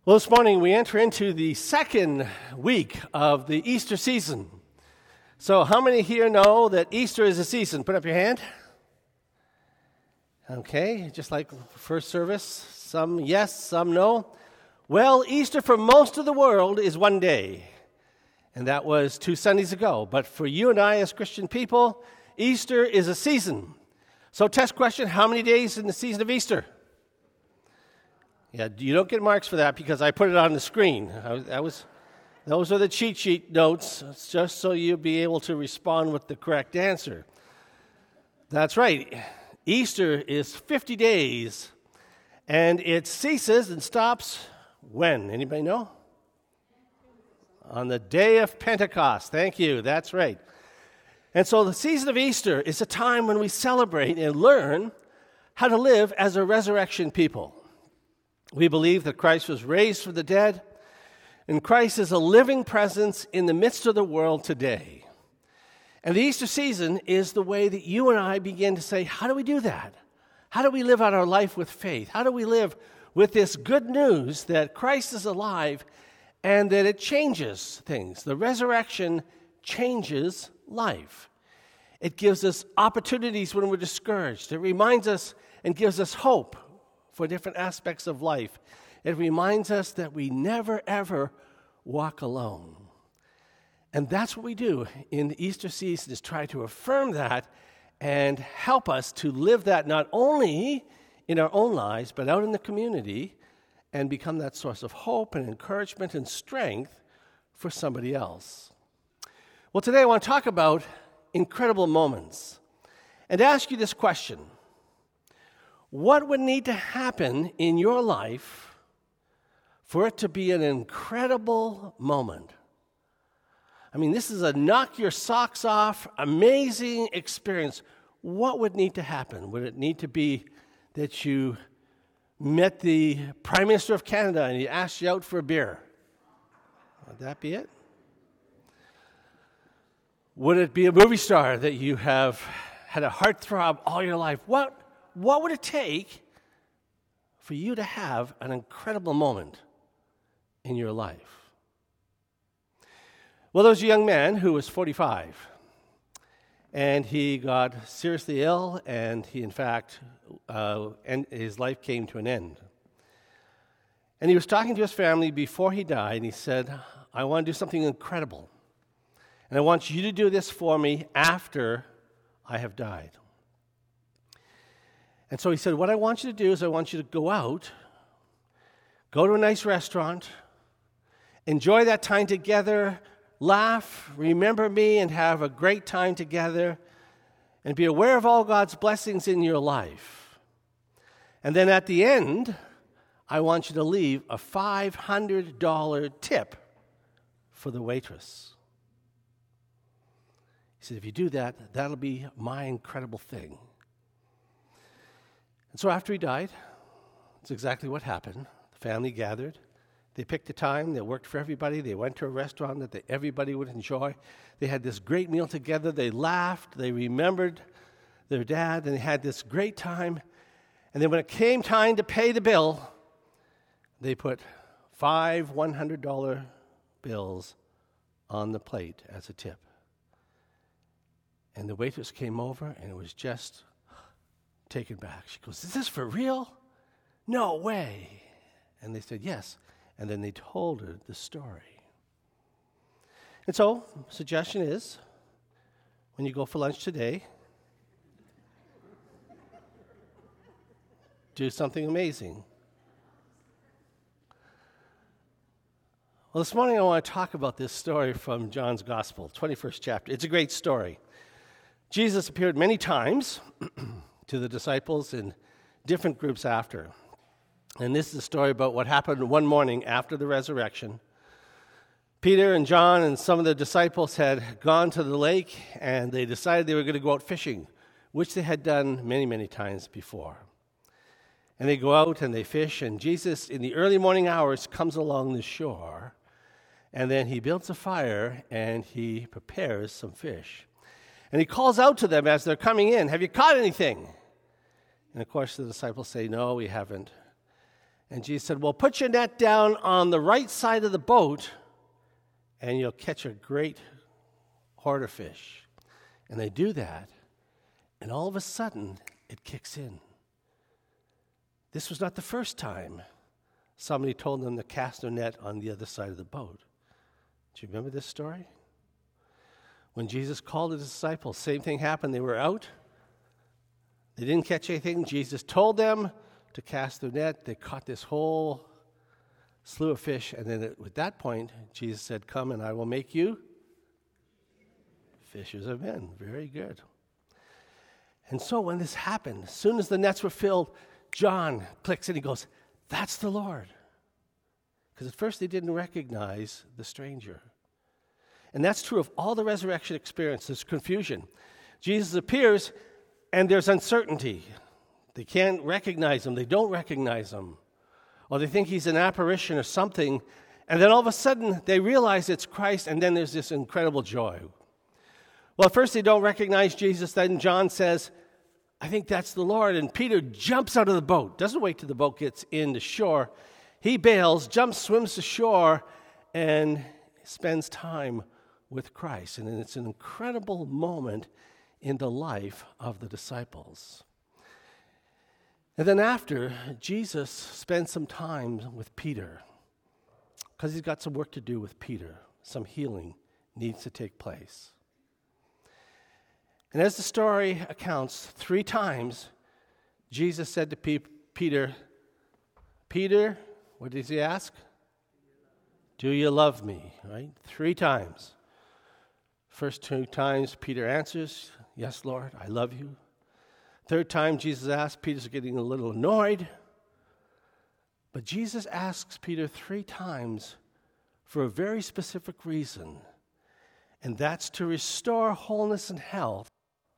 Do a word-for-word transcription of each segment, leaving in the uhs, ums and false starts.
Well, this morning we enter into the second week of the Easter season. So how many here know that Easter is a season? Put up your hand. Okay, just like first service, some yes, some no. Well, Easter for most of the world is one day, and that was two Sundays ago. But for you and I as Christian people, Easter is a season. So test question, how many days in the season of Easter? Yeah, you don't get marks for that because I put it on the screen. I, that was, those are the cheat sheet notes, it's just so you'll be able to respond with the correct answer. That's right. Easter is fifty days, and it ceases and stops when? Anybody know? On the day of Pentecost. Thank you. That's right. And so the season of Easter is a time when we celebrate and learn how to live as a resurrection people. We believe that Christ was raised from the dead, and Christ is a living presence in the midst of the world today. And the Easter season is the way that you and I begin to say, how do we do that? How do we live out our life with faith? How do we live with this good news that Christ is alive and that it changes things? The resurrection changes life. It gives us opportunities when we're discouraged. It reminds us and gives us hope for different aspects of life. It reminds us that we never, ever walk alone. And that's what we do in the Easter season, is try to affirm that and help us to live that not only in our own lives, but out in the community and become that source of hope and encouragement and strength for somebody else. Well, today I want to talk about incredible moments and ask you this question. What would need to happen in your life for it to be an incredible moment? I mean, this is a knock your socks off, amazing experience. What would need to happen? Would it need to be that you met the Prime Minister of Canada and he asked you out for a beer? Would that be it? Would it be a movie star that you have had a heartthrob all your life? What? What would it take for you to have an incredible moment in your life? Well, there was a young man who was forty-five, and he got seriously ill, and he, in fact, uh, and his life came to an end. And he was talking to his family before he died, and he said, I want to do something incredible, and I want you to do this for me after I have died. And so he said, what I want you to do is I want you to go out, go to a nice restaurant, enjoy that time together, laugh, remember me, and have a great time together, and be aware of all God's blessings in your life. And then at the end, I want you to leave a five hundred dollars tip for the waitress. He said, if you do that, that'll be my incredible thing. And so after he died, that's exactly what happened. The family gathered. They picked a time that worked for everybody. They went to a restaurant that they, everybody would enjoy. They had this great meal together. They laughed. They remembered their dad, and they had this great time. And then when it came time to pay the bill, they put five one hundred dollars bills on the plate as a tip. And the waitress came over, and it was just taken back. She goes, is this for real? No way. And they said, yes. And then they told her the story. And so, suggestion is, when you go for lunch today, do something amazing. Well, this morning I want to talk about this story from John's Gospel, twenty-first chapter. It's a great story. Jesus appeared many times to the disciples in different groups after. And this is a story about what happened one morning after the resurrection. Peter and John and some of the disciples had gone to the lake, and they decided they were going to go out fishing, which they had done many, many times before. And they go out and they fish, and Jesus, in the early morning hours, comes along the shore, and then he builds a fire, and he prepares some fish. And he calls out to them as they're coming in, have you caught anything? And of course the disciples say, no, we haven't. And Jesus said, well, put your net down on the right side of the boat, and you'll catch a great horde of fish. And they do that, and all of a sudden, it kicks in. This was not the first time somebody told them to cast their net on the other side of the boat. Do you remember this story? When Jesus called the disciples, same thing happened. They were out. They didn't catch anything. Jesus told them to cast their net. They caught this whole slew of fish. And then at that point, Jesus said, come and I will make you fishers of men. Very good. And so when this happened, as soon as the nets were filled, John clicks and he goes, that's the Lord. Because at first they didn't recognize the stranger. And that's true of all the resurrection experience. There's confusion. Jesus appears and there's uncertainty. They can't recognize him. They don't recognize him. Or they think he's an apparition or something. And then all of a sudden they realize it's Christ, and then there's this incredible joy. Well, at first they don't recognize Jesus. Then John says, I think that's the Lord. And Peter jumps out of the boat. Doesn't wait till the boat gets in the shore. He bails, jumps, swims to shore, and spends time with Christ. And it's an incredible moment in the life of the disciples. And then after, Jesus spends some time with Peter because he's got some work to do with Peter. Some healing needs to take place. And as the story accounts, three times Jesus said to Pe- Peter, Peter, what does he ask? Do you love me? Right? Three times. First two times Peter answers, yes, Lord, I love you. Third time Jesus asks, Peter's getting a little annoyed. But Jesus asks Peter three times for a very specific reason, and that's to restore wholeness and health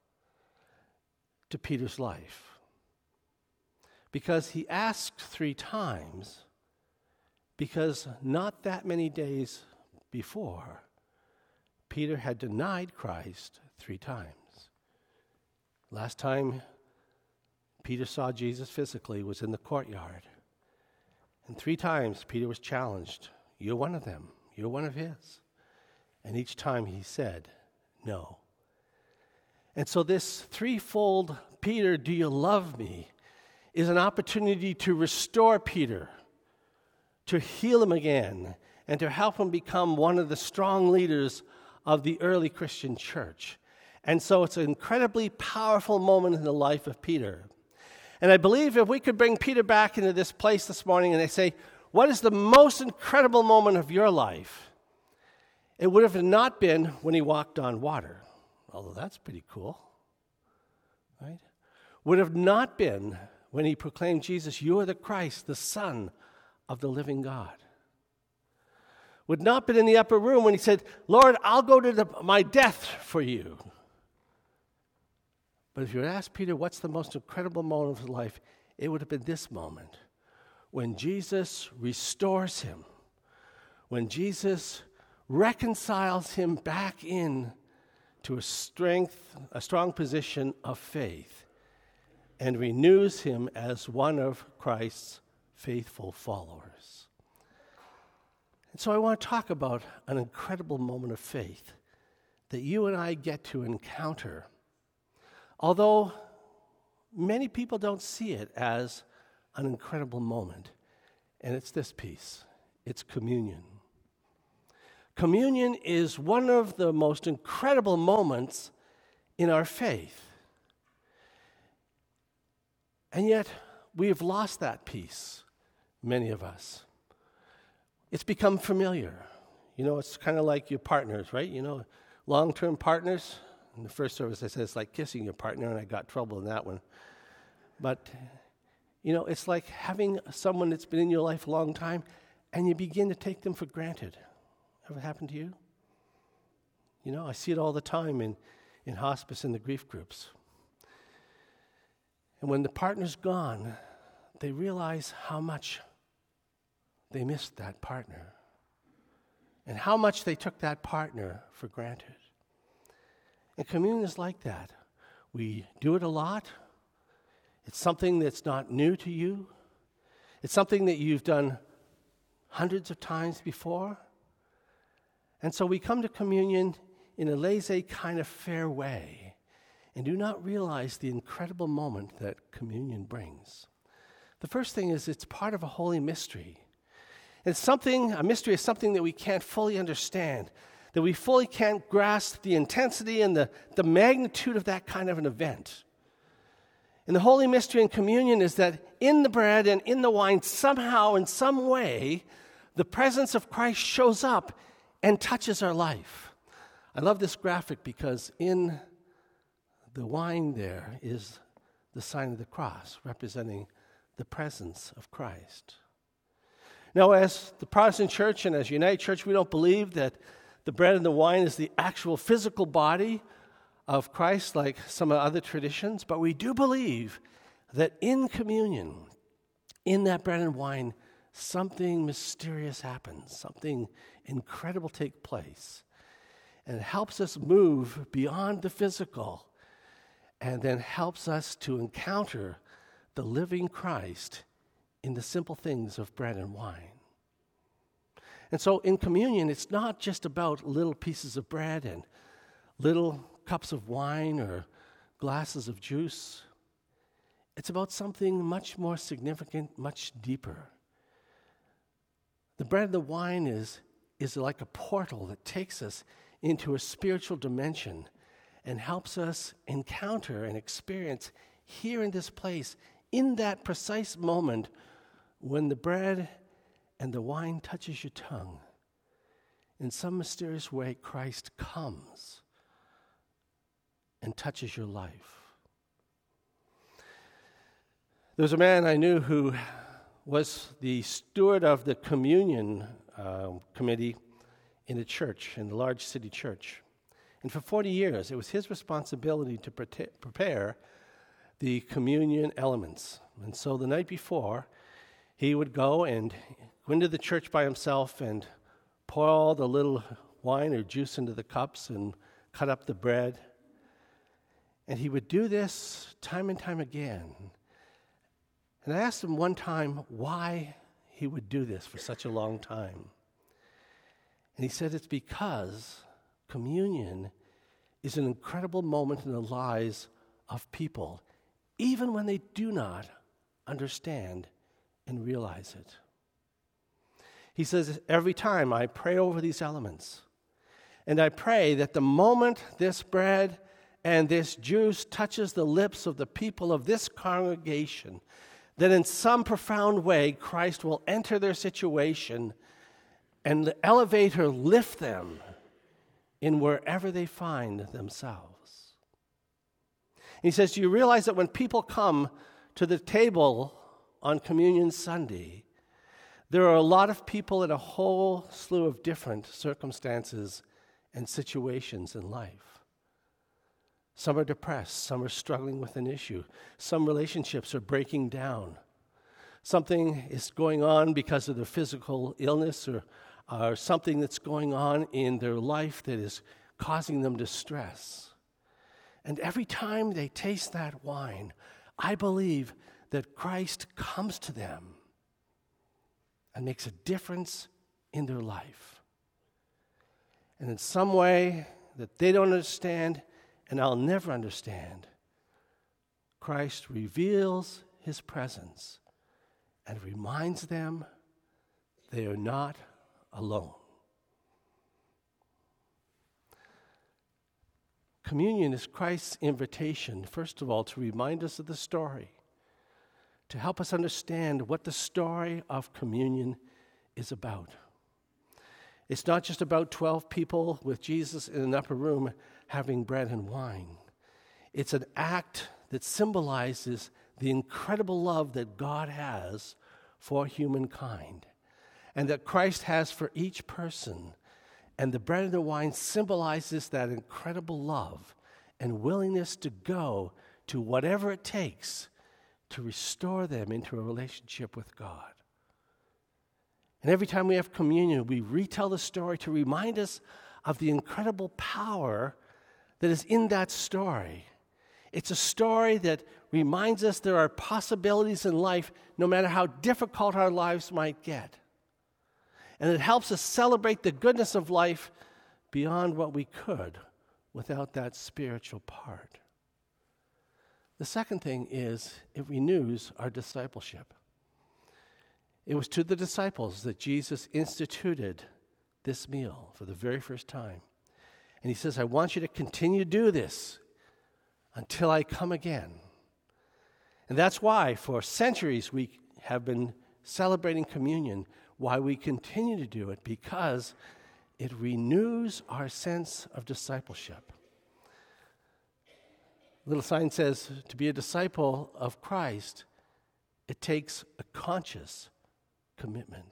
to Peter's life. Because he asked three times, because not that many days before, Peter had denied Christ three times. Last time Peter saw Jesus physically was in the courtyard. And three times Peter was challenged. You're one of them. You're one of his. And each time he said, no. And so this threefold, Peter, do you love me, is an opportunity to restore Peter, to heal him again, and to help him become one of the strong leaders of the early Christian church. And so it's an incredibly powerful moment in the life of Peter. And I believe if we could bring Peter back into this place this morning and they say, what is the most incredible moment of your life? It would have not been when he walked on water, although that's pretty cool, right? Would have not been when he proclaimed, Jesus, you are the Christ, the Son of the living God. Would not have been in the upper room when he said, Lord, I'll go to the, my death for you. But if you had asked Peter, what's the most incredible moment of his life, it would have been this moment, when Jesus restores him, when Jesus reconciles him back in to a strength, a strong position of faith, and renews him as one of Christ's faithful followers. And so I want to talk about an incredible moment of faith that you and I get to encounter, although many people don't see it as an incredible moment. And it's this piece. It's communion. Communion is one of the most incredible moments in our faith. And yet, we have lost that piece, many of us. It's become familiar. You know, it's kind of like your partners, right? You know, long-term partners. In the first service, I said it's like kissing your partner, and I got trouble in that one. But, you know, it's like having someone that's been in your life a long time, and you begin to take them for granted. Ever happened to you? You know, I see it all the time in, in hospice and the grief groups. And when the partner's gone, they realize how much they missed that partner and how much they took that partner for granted. And communion is like that. We do it a lot. It's something that's not new to you. It's something that you've done hundreds of times before. And so we come to communion in a laissez kind of fair way and do not realize the incredible moment that communion brings. The first thing is it's part of a holy mystery. It's something, a mystery is something that we can't fully understand, that we fully can't grasp the intensity and the, the magnitude of that kind of an event. And the holy mystery in communion is that in the bread and in the wine, somehow, in some way, the presence of Christ shows up and touches our life. I love this graphic because in the wine there is the sign of the cross, representing the presence of Christ. Now, as the Protestant Church and as United Church, we don't believe that the bread and the wine is the actual physical body of Christ like some other traditions, but we do believe that in communion, in that bread and wine, something mysterious happens, something incredible takes place, and it helps us move beyond the physical and then helps us to encounter the living Christ in the simple things of bread and wine. And so in communion, it's not just about little pieces of bread and little cups of wine or glasses of juice. It's about something much more significant, much deeper. The bread and the wine is, is like a portal that takes us into a spiritual dimension and helps us encounter and experience here in this place, in that precise moment when the bread and the wine touches your tongue. In some mysterious way, Christ comes and touches your life. There was a man I knew who was the steward of the communion uh, committee in a church, in a large city church. And for forty years, it was his responsibility to pre- prepare the communion elements. And so the night before, he would go and go into the church by himself and pour all the little wine or juice into the cups and cut up the bread. And he would do this time and time again. And I asked him one time why he would do this for such a long time. And he said it's because communion is an incredible moment in the lives of people, even when they do not understand and realize it. He says, every time I pray over these elements, and I pray that the moment this bread and this juice touches the lips of the people of this congregation, that in some profound way Christ will enter their situation and elevate or lift them in wherever they find themselves. And he says, do you realize that when people come to the table on Communion Sunday, there are a lot of people in a whole slew of different circumstances and situations in life. Some are depressed, some are struggling with an issue, some relationships are breaking down. Something is going on because of their physical illness or, or something that's going on in their life that is causing them distress. And every time they taste that wine, I believe that Christ comes to them and makes a difference in their life. And in some way that they don't understand, and I'll never understand, Christ reveals his presence and reminds them they are not alone. Communion is Christ's invitation, first of all, to remind us of the story, to help us understand what the story of communion is about. It's not just about twelve people with Jesus in an upper room having bread and wine. It's an act that symbolizes the incredible love that God has for humankind and that Christ has for each person. And the bread and the wine symbolizes that incredible love and willingness to go to whatever it takes to restore them into a relationship with God. And every time we have communion, we retell the story to remind us of the incredible power that is in that story, It's a story that reminds us there are possibilities in life no matter how difficult our lives might get. And it helps us celebrate the goodness of life beyond what we could without that spiritual part. The second thing is it renews our discipleship. It was to the disciples that Jesus instituted this meal for the very first time. And he says, I want you to continue to do this until I come again. And that's why for centuries we have been celebrating communion, why we continue to do it, because it renews our sense of discipleship. Little sign says, to be a disciple of Christ, it takes a conscious commitment.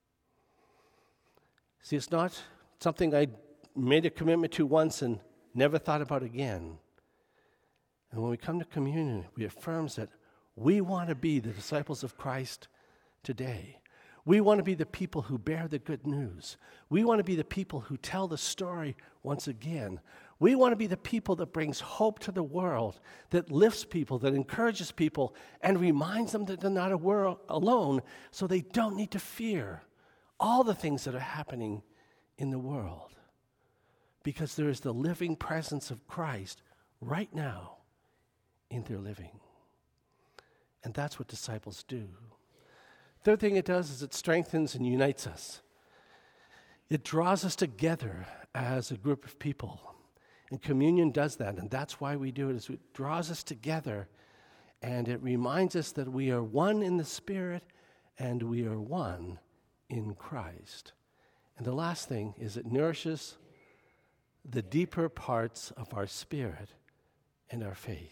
See, it's not something I made a commitment to once and never thought about again. And when we come to communion, we affirm that we want to be the disciples of Christ today. We want to be the people who bear the good news. We want to be the people who tell the story once again. We want to be the people that brings hope to the world, that lifts people, that encourages people, and reminds them that they're not a world alone, so they don't need to fear all the things that are happening in the world. Because there is the living presence of Christ right now in their living. And that's what disciples do. Third thing it does is it strengthens and unites us. It draws us together as a group of people. And communion does that, and that's why we do it, is it draws us together, and it reminds us that we are one in the Spirit, and we are one in Christ. And the last thing is it nourishes the deeper parts of our spirit and our faith.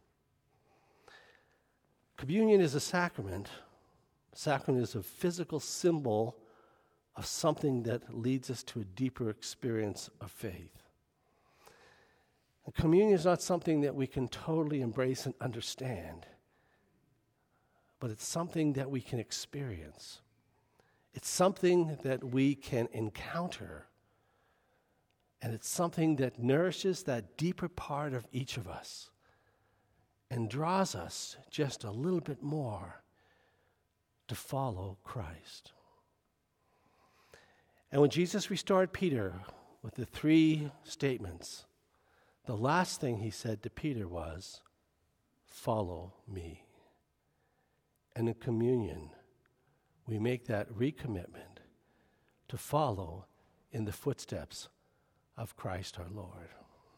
Communion is a sacrament. Sacrament is a physical symbol of something that leads us to a deeper experience of faith. And communion is not something that we can totally embrace and understand, but it's something that we can experience. It's something that we can encounter, and it's something that nourishes that deeper part of each of us and draws us just a little bit more to follow Christ. And when Jesus restored Peter with the three statements, the last thing he said to Peter was, "Follow me." And in communion, we make that recommitment to follow in the footsteps of Christ our Lord.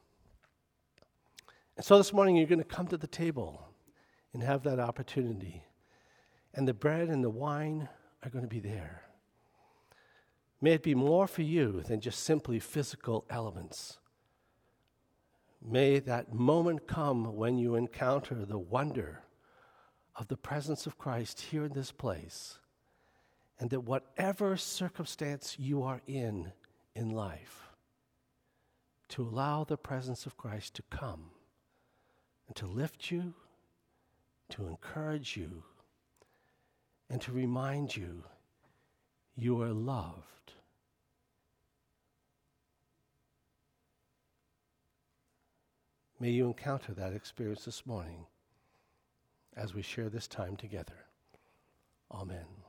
And so this morning, you're going to come to the table and have that opportunity. And the bread and the wine are going to be there. May it be more for you than just simply physical elements. May that moment come when you encounter the wonder of the presence of Christ here in this place, and that whatever circumstance you are in in life, to allow the presence of Christ to come and to lift you, to encourage you, and to remind you you are loved. May you encounter that experience this morning as we share this time together. Amen.